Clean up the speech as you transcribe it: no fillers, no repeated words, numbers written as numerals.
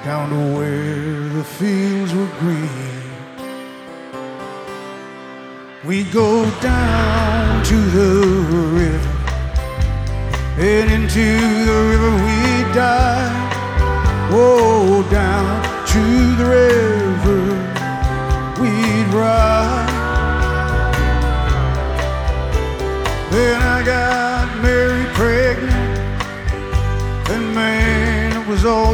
down to where the fields were green. We'd go down to the river, and into the river we'd dive. Oh, down to the river we'd ride. Then I got Mary pregnant, and man, it was all